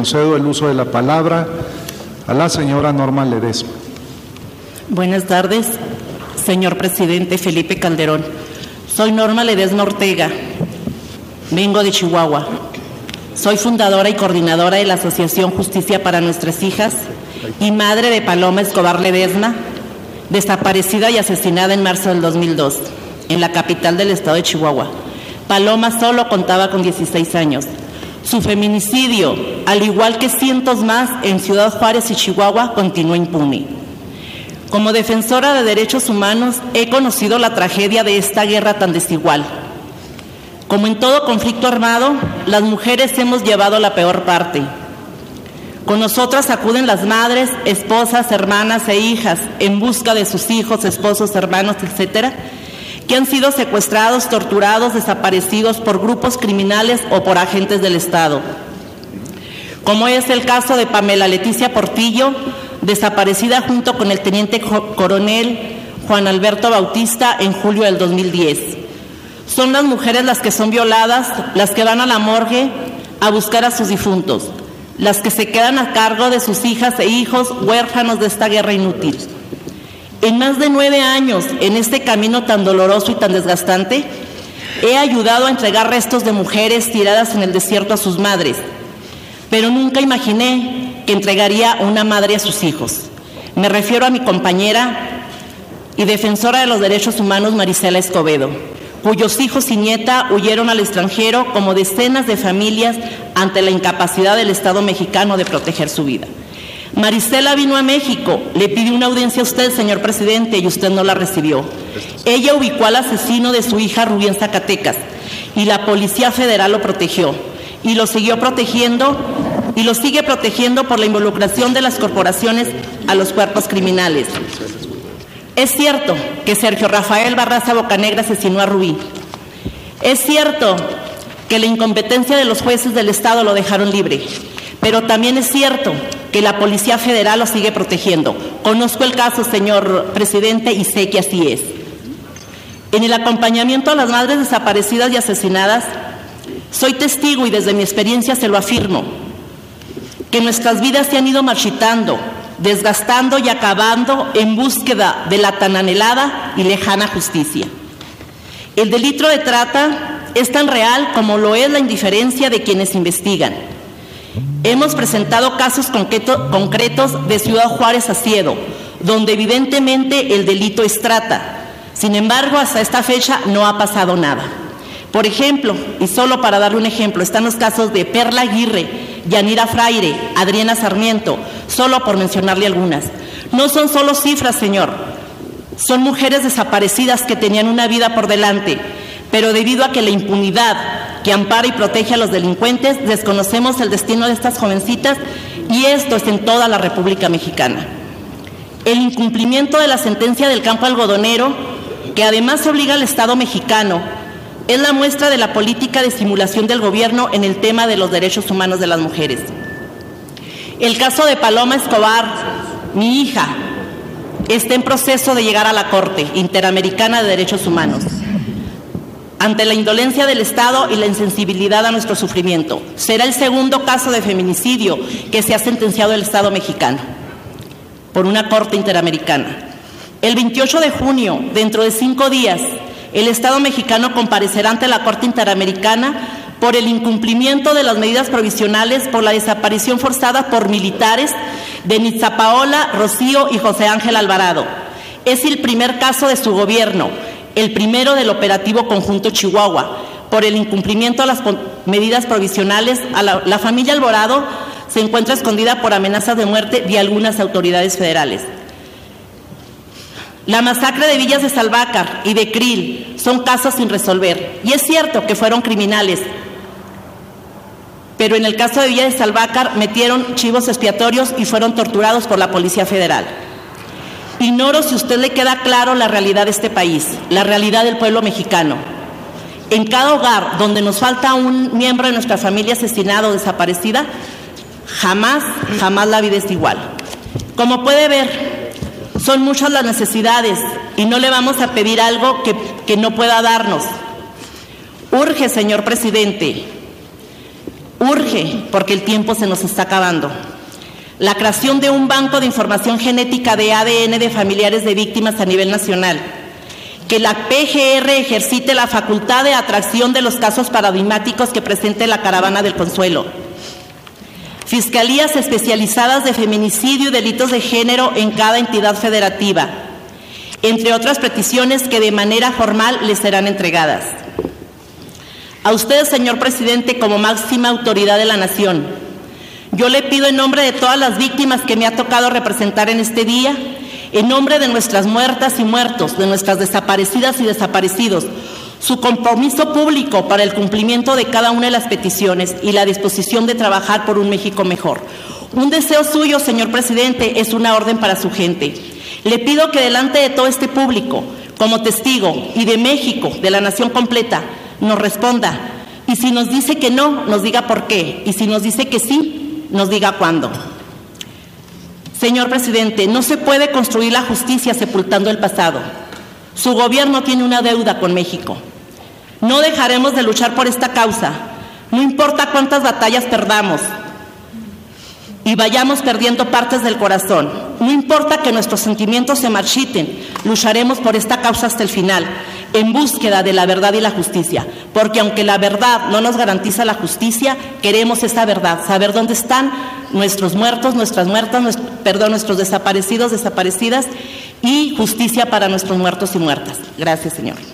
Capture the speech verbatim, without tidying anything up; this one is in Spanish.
concedo el uso de la palabra a la señora Norma Ledesma. Buenas tardes, señor presidente Felipe Calderón. Soy Norma Ledesma Ortega, vengo de Chihuahua. Soy fundadora y coordinadora de la Asociación Justicia para Nuestras Hijas y madre de Paloma Escobar Ledesma, desaparecida y asesinada en marzo del dos mil dos, en la capital del estado de Chihuahua. Paloma solo contaba con dieciséis años. Su feminicidio, al igual que cientos más en Ciudad Juárez y Chihuahua, continuó impune. Como defensora de derechos humanos, he conocido la tragedia de esta guerra tan desigual. Como en todo conflicto armado, las mujeres hemos llevado la peor parte. Con nosotras acuden las madres, esposas, hermanas e hijas en busca de sus hijos, esposos, hermanos, etcétera, que han sido secuestrados, torturados, desaparecidos por grupos criminales o por agentes del Estado. Como es el caso de Pamela Leticia Portillo, desaparecida junto con el teniente coronel Juan Alberto Bautista en julio del dos mil diez. Son las mujeres las que son violadas, las que van a la morgue a buscar a sus difuntos, las que se quedan a cargo de sus hijas e hijos huérfanos de esta guerra inútil. En más de nueve años, en este camino tan doloroso y tan desgastante, he ayudado a entregar restos de mujeres tiradas en el desierto a sus madres, pero nunca imaginé que entregaría una madre a sus hijos. Me refiero a mi compañera y defensora de los derechos humanos, Marisela Escobedo, cuyos hijos y nieta huyeron al extranjero como decenas de familias ante la incapacidad del Estado mexicano de proteger su vida. Marisela vino a México, le pidió una audiencia a usted, señor presidente, y usted no la recibió. Ella ubicó al asesino de su hija Rubí en Zacatecas y la Policía Federal lo protegió y lo siguió protegiendo y lo sigue protegiendo por la involucración de las corporaciones a los cuerpos criminales. Es cierto que Sergio Rafael Barraza Bocanegra asesinó a Rubí. Es cierto que la incompetencia de los jueces del Estado lo dejaron libre, pero también es cierto que la Policía Federal lo sigue protegiendo. Conozco el caso, señor presidente, y sé que así es. En el acompañamiento a las madres desaparecidas y asesinadas, soy testigo y desde mi experiencia se lo afirmo, que nuestras vidas se han ido marchitando, desgastando y acabando en búsqueda de la tan anhelada y lejana justicia. El delito de trata es tan real como lo es la indiferencia de quienes investigan. Hemos presentado casos concreto, concretos de Ciudad Juárez a Ciedo, donde evidentemente el delito es trata. Sin embargo, hasta esta fecha no ha pasado nada. Por ejemplo, y solo para darle un ejemplo, están los casos de Perla Aguirre, Yanira Fraire, Adriana Sarmiento, solo por mencionarle algunas. No son solo cifras, señor, son mujeres desaparecidas que tenían una vida por delante, pero debido a que la impunidad que ampara y protege a los delincuentes, desconocemos el destino de estas jovencitas, y esto es en toda la República Mexicana. El incumplimiento de la sentencia del campo algodonero, que además obliga al Estado mexicano, es la muestra de la política de simulación del gobierno en el tema de los derechos humanos de las mujeres. El caso de Paloma Escobar, mi hija, está en proceso de llegar a la Corte Interamericana de Derechos Humanos, ante la indolencia del Estado y la insensibilidad a nuestro sufrimiento. Será el segundo caso de feminicidio que se ha sentenciado el Estado mexicano por una Corte Interamericana. El veintiocho de junio, dentro de cinco días, el Estado mexicano comparecerá ante la Corte Interamericana por el incumplimiento de las medidas provisionales por la desaparición forzada por militares de Nitza Paola, Rocío y José Ángel Alvarado. Es el primer caso de su gobierno, el primero del operativo conjunto Chihuahua, por el incumplimiento a las medidas provisionales. A la, la familia Alvarado se encuentra escondida por amenazas de muerte de algunas autoridades federales. La masacre de Villas de Salvácar y de Krill son casos sin resolver, y es cierto que fueron criminales, pero en el caso de Villas de Salvácar metieron chivos expiatorios y fueron torturados por la Policía Federal. Ignoro si a usted le queda claro la realidad de este país, la realidad del pueblo mexicano. En cada hogar donde nos falta un miembro de nuestra familia asesinado o desaparecida, jamás, jamás la vida es igual. Como puede ver, son muchas las necesidades y no le vamos a pedir algo que, que no pueda darnos. Urge, señor presidente, Urge, porque el tiempo se nos está acabando. La creación de un banco de información genética de A D N de familiares de víctimas a nivel nacional. Que la P G R ejercite la facultad de atracción de los casos paradigmáticos que presente la Caravana del Consuelo. Fiscalías especializadas de feminicidio y delitos de género en cada entidad federativa, entre otras peticiones que de manera formal les serán entregadas. A usted, señor presidente, como máxima autoridad de la nación, yo le pido en nombre de todas las víctimas que me ha tocado representar en este día, en nombre de nuestras muertas y muertos, de nuestras desaparecidas y desaparecidos, su compromiso público para el cumplimiento de cada una de las peticiones y la disposición de trabajar por un México mejor. Un deseo suyo, señor presidente, es una orden para su gente. Le pido que delante de todo este público, como testigo y de México, de la nación completa, nos responda. Y si nos dice que no, nos diga por qué. Y si nos dice que sí, nos diga cuándo. Señor presidente, no se puede construir la justicia sepultando el pasado. Su gobierno tiene una deuda con México. No dejaremos de luchar por esta causa, no importa cuántas batallas perdamos y vayamos perdiendo partes del corazón, no importa que nuestros sentimientos se marchiten, lucharemos por esta causa hasta el final, en búsqueda de la verdad y la justicia, porque aunque la verdad no nos garantiza la justicia, queremos esa verdad, saber dónde están nuestros muertos, nuestras muertas, nuestro, perdón, nuestros desaparecidos, desaparecidas, y justicia para nuestros muertos y muertas. Gracias, señor.